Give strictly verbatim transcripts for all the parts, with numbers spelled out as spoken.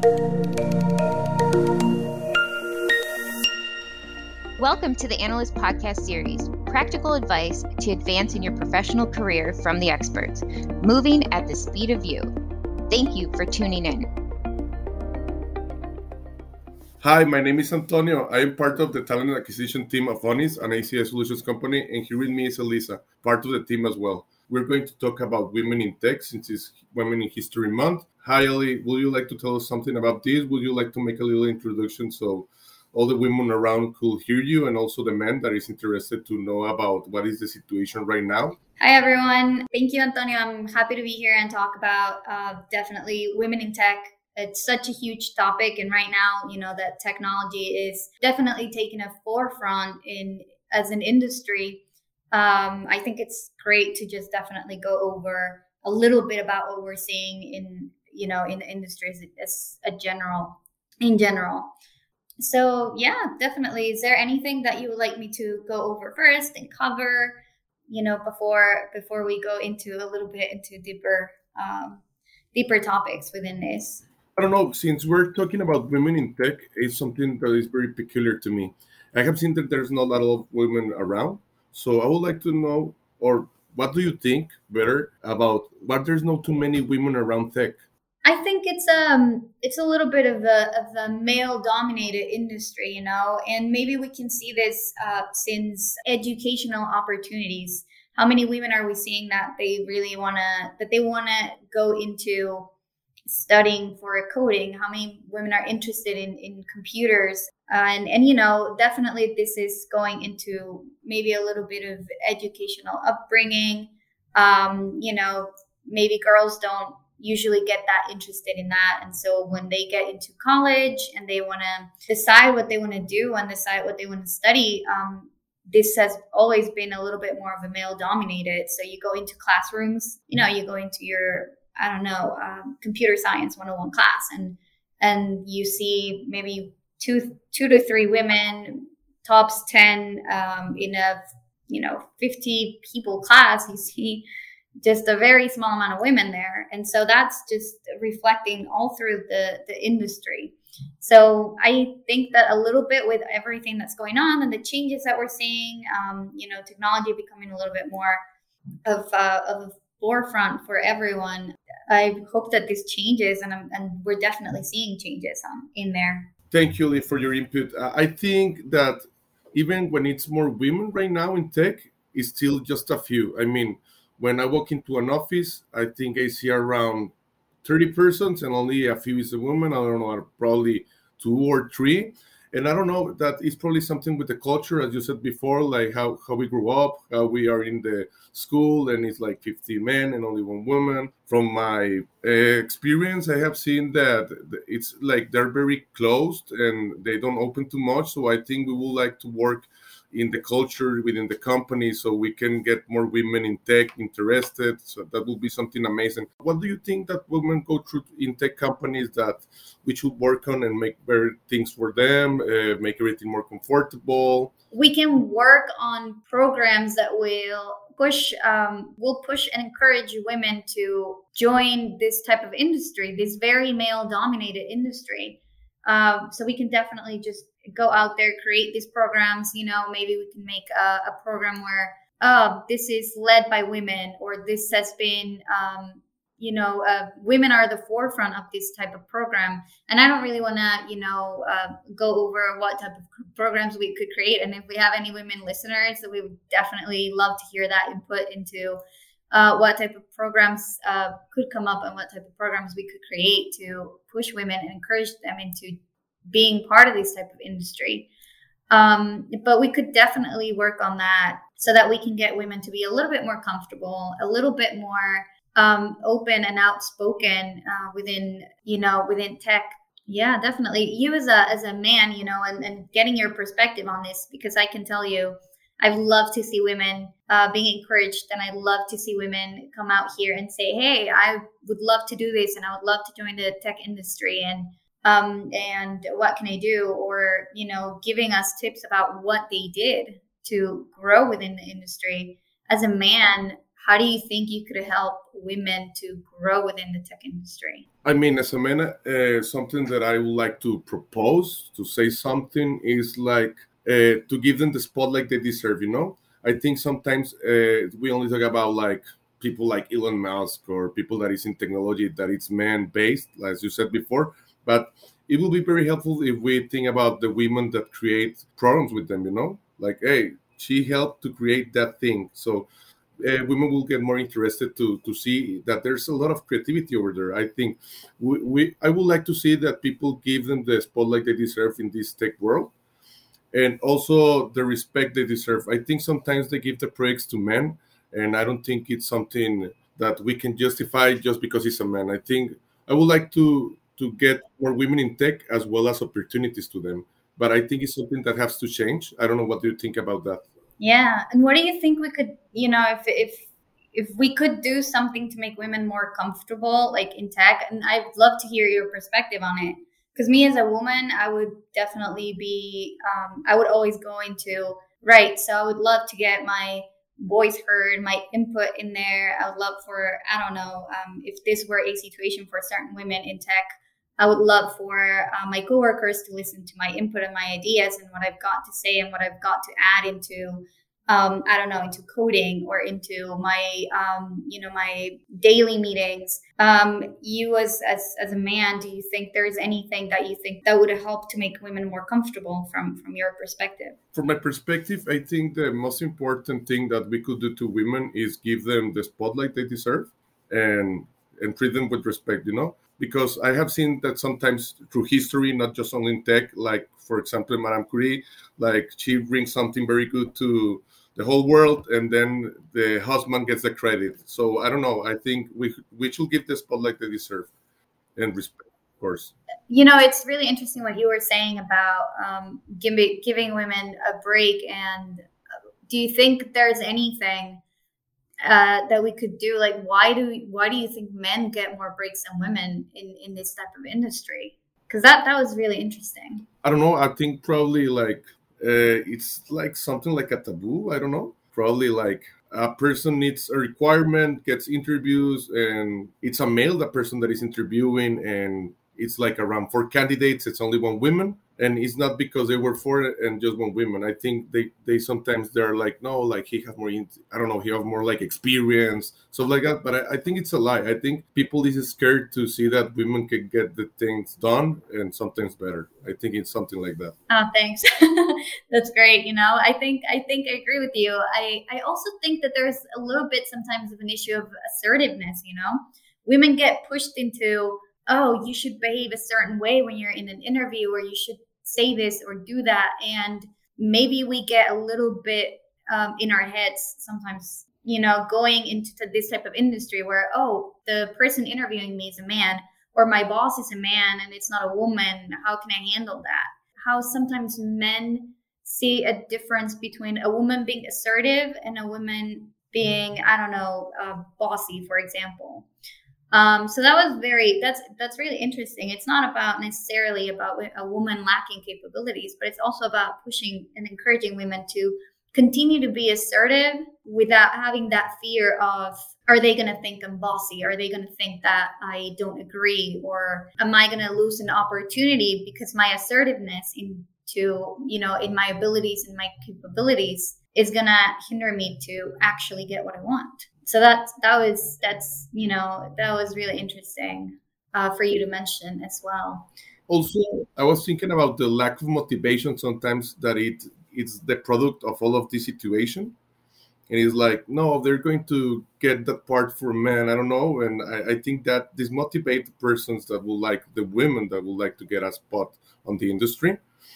Welcome to the Analyst Podcast Series, practical advice to advance in your professional career from the experts, moving at the speed of you. Thank you for tuning in. Hi, my name is Antonio. I am part of the talent acquisition team of Onis, an A C I solutions company, and here with me is Elisa, part of the team as well. We're going to talk about women in tech since it's Women in History Month. Hi, Ellie. Would you like to tell us something about this? Would you like to make a little introduction so all the women around could hear you, and also the men that is interested to know about what is the situation right now? Hi, everyone. Thank you, Antonio. I'm happy to be here and talk about uh, definitely women in tech. It's such a huge topic. And right now, you know, that technology is definitely taking a forefront in as an industry. Um, I think it's great to just definitely go over a little bit about what we're seeing in, you know, in the industries as a general, in general. So yeah, definitely. Is there anything that you would like me to go over first and cover, you know, before before we go into a little bit into deeper um, deeper topics within this? I don't know. Since we're talking about women in tech, it's something that is very peculiar to me. I have seen that there's not a lot of women around, so I would like to know, or what do you think better about why there's not too many women around tech? I think it's um it's a little bit of a of a male dominated industry, you know, and maybe we can see this uh, since educational opportunities. How many women are we seeing that they really wanna that they wanna go into studying for coding? How many women are interested in in computers? Uh, and and you know, definitely this is going into maybe a little bit of educational upbringing. Um, you know, maybe girls don't usually get that interested in that. And so when they get into college and they want to decide what they want to do and decide what they want to study, um, this has always been a little bit more of a male dominated. So you go into classrooms, you know, you go into your, I don't know, um, computer science one oh one class, and and you see maybe two, two to three women, tops ten um, in a, you know, fifty people class. You see just a very small amount of women there. And so that's just reflecting all through the, the industry. So I think that a little bit with everything that's going on and the changes that we're seeing, um, you know, technology becoming a little bit more of, uh, of a forefront for everyone. I hope that this changes, and, and we're definitely seeing changes um, in there. Thank you, Lee, for your input. Uh, I think that even when it's more women right now in tech, it's still just a few. I mean, when I walk into an office, I think I see around thirty persons and only a few is a woman. I don't know, probably two or three. And I don't know, that is probably something with the culture, as you said before, like how, how we grew up, how we are in the school, and it's like fifty men and only one woman. From my uh, experience, I have seen that it's like they're very closed and they don't open too much. So I think we would like to work in the culture within the company so we can get more women in tech interested. So that would be something amazing. What do you think that women go through in tech companies that we should work on and make better things for them, uh, make everything more comfortable? We can work on programs that will push, um, will push and encourage women to join this type of industry, this very male dominated industry. Um, so we can definitely just go out there, create these programs. You know, maybe we can make a, a program where, oh, this is led by women, or this has been, um, you know, uh, women are the forefront of this type of program. And I don't really want to, you know, uh, go over what type of programs we could create. And if we have any women listeners, so we would definitely love to hear that input into Uh, what type of programs uh, could come up and what type of programs we could create to push women and encourage them into being part of this type of industry. Um, but we could definitely work on that so that we can get women to be a little bit more comfortable, a little bit more um, open and outspoken uh, within, you know, within tech. Yeah, definitely. You as a as a man, you know, and, and getting your perspective on this, because I can tell you, I'd love to see women uh, being encouraged, and I love to see women come out here and say, hey, I would love to do this, and I would love to join the tech industry, and um, and what can I do? Or, you know, giving us tips about what they did to grow within the industry. As a man, how do you think you could help women to grow within the tech industry? I mean, as a man, uh, something that I would like to propose, to say something, is like uh, to give them the spotlight they deserve, you know? I think sometimes uh, we only talk about like people like Elon Musk or people that is in technology that it's man-based, as you said before, but it will be very helpful if we think about the women that create programs with them, you know? Like, hey, she helped to create that thing. So uh, women will get more interested to to see that there's a lot of creativity over there. I think we, we I would like to see that people give them the spotlight they deserve in this tech world, and also the respect they deserve. I think sometimes they give the projects to men, and I don't think it's something that we can justify just because he's a man. I think I would like to to get more women in tech as well as opportunities to them. But I think it's something that has to change. I don't know, what do you think about that? Yeah. And what do you think we could, you know, if if if we could do something to make women more comfortable, like in tech? And I'd love to hear your perspective on it. Because me as a woman, I would definitely be, um, I would always go into, right. So I would love to get my voice heard, my input in there. I would love for, I don't know, um, if this were a situation for certain women in tech, I would love for uh, my coworkers to listen to my input and my ideas and what I've got to say and what I've got to add into, um, I don't know, into coding or into my, um, you know, my daily meetings. Um, you as, as as a man, do you think there's anything that you think that would help to make women more comfortable from from your perspective? From my perspective, I think the most important thing that we could do to women is give them the spotlight they deserve and and treat them with respect, you know? Because I have seen that sometimes through history, not just only in tech, like, for example, Madame Curie, like she brings something very good to the whole world, and then the husband gets the credit. So I don't know. I think we we should give the spotlight they deserve and respect, of course. You know, it's really interesting what you were saying about um, giving giving women a break. And do you think there's anything uh, that we could do? Like, why do why do you think men get more breaks than women in, in this type of industry? Because that that was really interesting. I don't know. I think probably like uh, it's like something like a taboo. I don't know. Probably like a person needs a requirement, gets interviews, and it's a male, the person that is interviewing, and it's like around four candidates. It's only one woman. And it's not because they were four and just one woman. I think they, they sometimes they're like, no, like he has more, I don't know, he has more like experience, stuff like that. But I, I think it's a lie. I think people is scared to see that women can get the things done and sometimes better. I think it's something like that. Oh, thanks. That's great. You know, I think I think I agree with you. I, I also think that there's a little bit sometimes of an issue of assertiveness. You know, women get pushed into, oh, you should behave a certain way when you're in an interview, or you should say this or do that. And maybe we get a little bit um, in our heads sometimes, you know, going into this type of industry where, oh, the person interviewing me is a man, or my boss is a man and it's not a woman. How can I handle that? How sometimes men see a difference between a woman being assertive and a woman being, I don't know, uh, bossy, for example. Um, so that was very, that's, that's really interesting. It's not about necessarily about a woman lacking capabilities, but it's also about pushing and encouraging women to continue to be assertive without having that fear of, are they going to think I'm bossy? Are they going to think that I don't agree? Or am I going to lose an opportunity because my assertiveness into, you know, in my abilities and my capabilities is going to hinder me to actually get what I want? So that that was that's you know that was really interesting uh, for you to mention as well. Also, I was thinking about the lack of motivation sometimes that it it's the product of all of this situation, and it's like, no, they're going to get that part for men. I don't know, and I, I think that this motivates the persons that will like the women that would like to get a spot on the industry.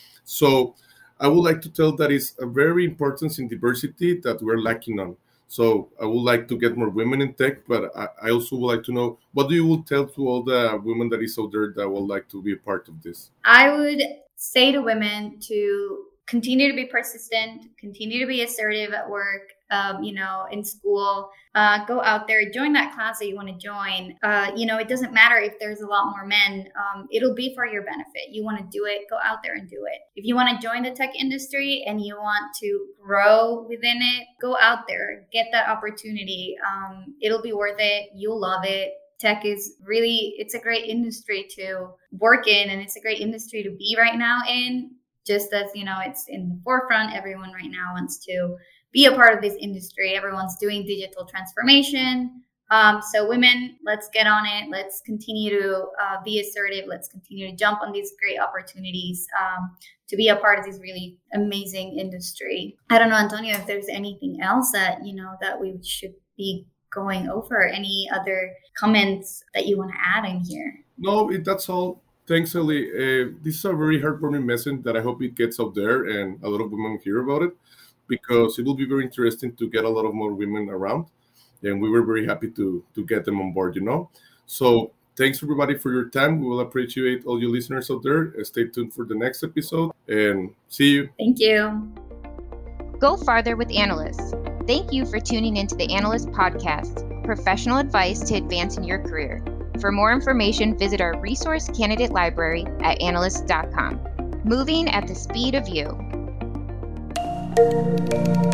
So I would like to tell that it's a very important in diversity that we're lacking on. So I would like to get more women in tech, but I, I also would like to know, what do you will tell to all the women that is out there that would like to be a part of this? I would say to women to continue to be persistent, continue to be assertive at work, um, you know, in school, uh, go out there, join that class that you want to join. Uh, you know, it doesn't matter if there's a lot more men. Um, it'll be for your benefit. You want to do it, go out there and do it. If you want to join the tech industry and you want to grow within it, go out there, get that opportunity. Um, it'll be worth it. You'll love it. Tech is really, it's a great industry to work in, and it's a great industry to be right now in. Just as, you know, it's in the forefront. Everyone right now wants to be a part of this industry. Everyone's doing digital transformation. Um, so women, let's get on it. Let's continue to uh, be assertive. Let's continue to jump on these great opportunities um, to be a part of this really amazing industry. I don't know, Antonio, if there's anything else that, you know, that we should be going over. Any other comments that you want to add in here? No, it, that's all. Thanks, Ellie. Uh, this is a very heartwarming message that I hope it gets out there and a lot of women hear about it, because it will be very interesting to get a lot of more women around. And we were very happy to to get them on board, you know. So thanks, everybody, for your time. We will appreciate all you listeners out there. Stay tuned for the next episode and see you. Thank you. Go farther with Analysts. Thank you for tuning into the Analyst Podcast, professional advice to advance in your career. For more information, visit our resource candidate library at analyst dot com. Moving at the speed of you.